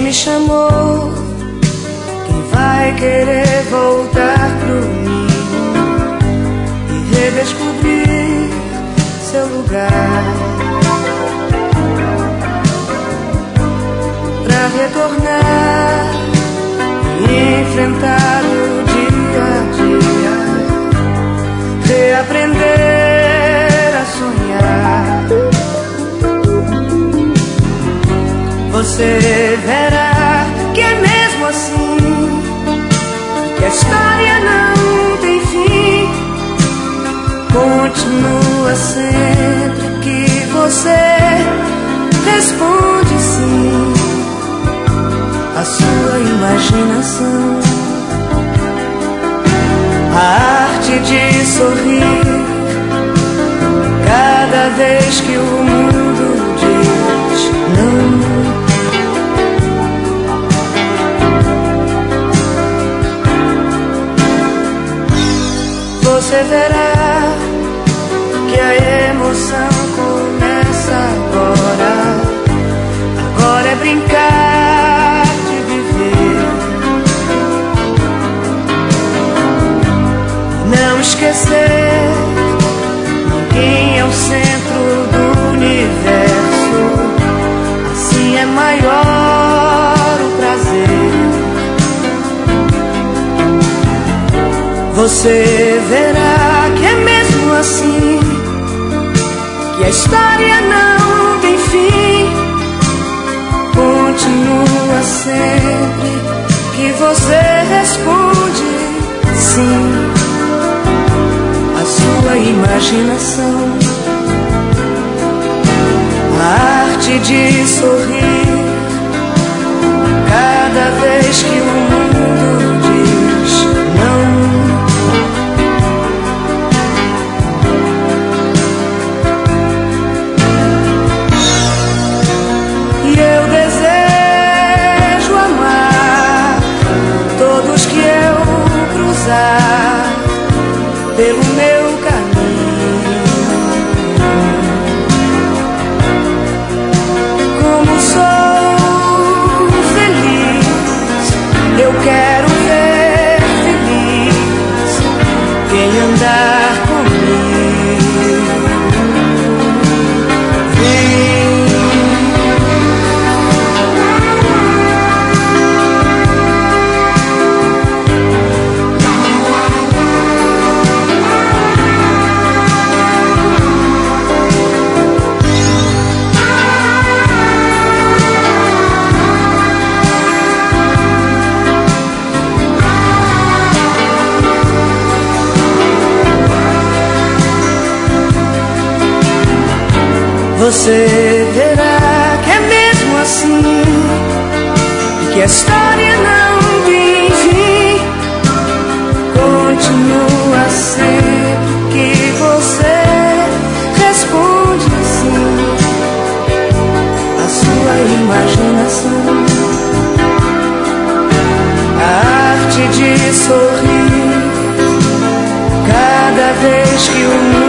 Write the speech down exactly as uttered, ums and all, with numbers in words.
me chamou, quem vai querer voltar pro ninho e redescobrir seu lugar, pra retornar e enfrentar o dia a dia, reaprender a sonhar. Você verá que é mesmo assim, que a história não tem fim. Continua sempre que você responde sim à sua imaginação. A arte de sorrir cada vez que o mundo diz não. Você verá que a emoção começa agora. Agora é brincar de viver, não esquecer, ninguém é o centro do universo. Assim é maior o prazer. Você verá que é mesmo assim, que a história não tem fim. Continua sempre que você responde sim à sua imaginação. A arte de sorrir cada vez que o mundo diz não. Pelo meu caminho, como sou feliz, eu quero ver feliz quem andar comigo. Vem. Você verá que é mesmo assim, e que a história não tem fim. Continua sempre que você responde sim à sua imaginação. A arte de sorrir cada vez que o mundo